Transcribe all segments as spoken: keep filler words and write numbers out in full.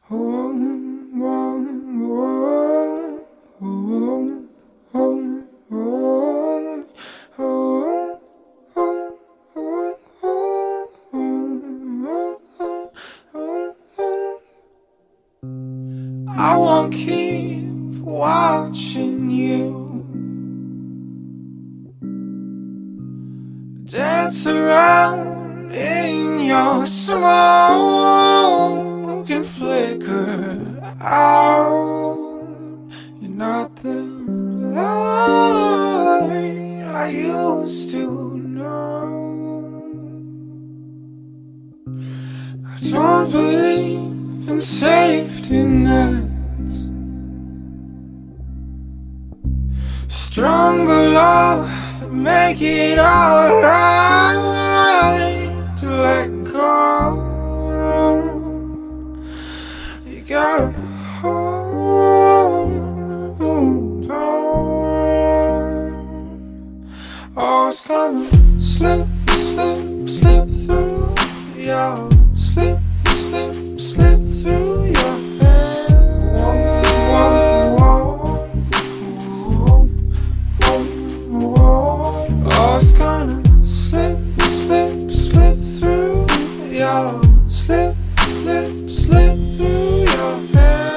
I won't keep watching you dance around in your smoke and flicker out. You're not the light I used to know. I don't believe in safety nets. Stronger love to make it alright to let go. You gotta hold on. Oh, it's gonna slip, slip, slip through your slip, slip, slip through your head. Whoa, whoa, whoa. Oh, it's gonna slip, slip, slip through your slip, slip, slip through your head.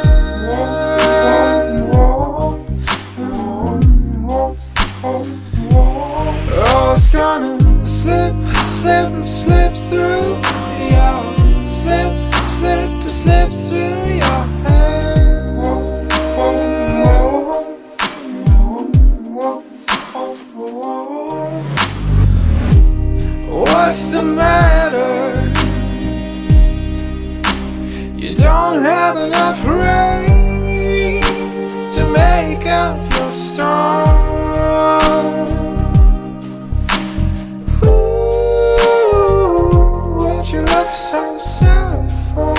Whoa, whoa, whoa, whoa, whoa. Oh, it's gonna slip, slip, slip through your slip, slip, slip through your head. Whoa, whoa, whoa, whoa, whoa. What's the matter? You don't have enough rain to make up your storm. Ooh, what you look so sad for?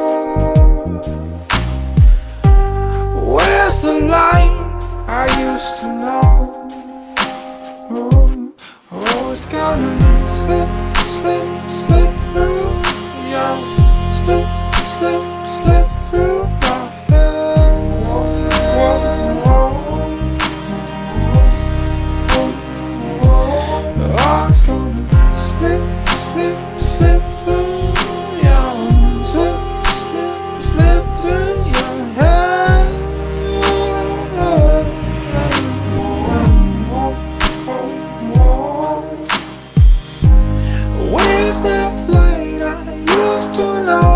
Where's the light I used to know? Oh, oh, it's gonna slip, slip, slip through your slip, slip, slip through your head. Whoa, whoa, whoa. Oh, it's gonna slip, slip, slip through your slip, slip, slip through your head. Where's that light I used to know?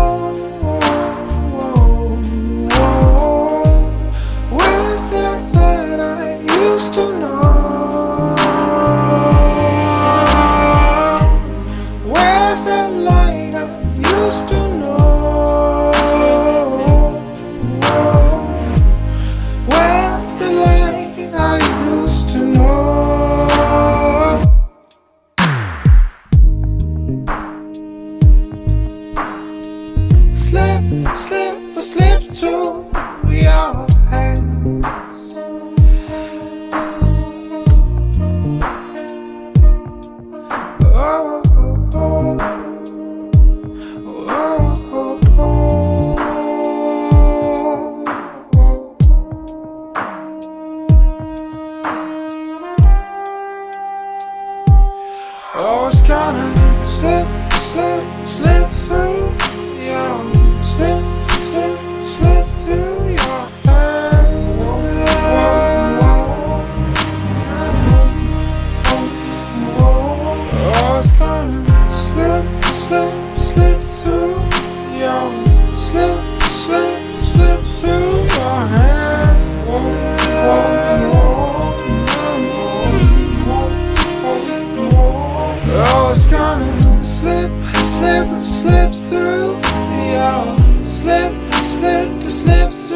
Where's that light I used to know? Where's that light I used to know? Where's the light I used to know? Slip, slip, slip through your hands. Oh, oh, oh, oh, oh. Oh, it's gonna slip, slip, slip through your slip, slip, slip through your head. Oh, it's gonna slip, slip, slip through your slip, slip, slip through your head. Oh, it's gonna slip, slip, slip through your slip, slip, slip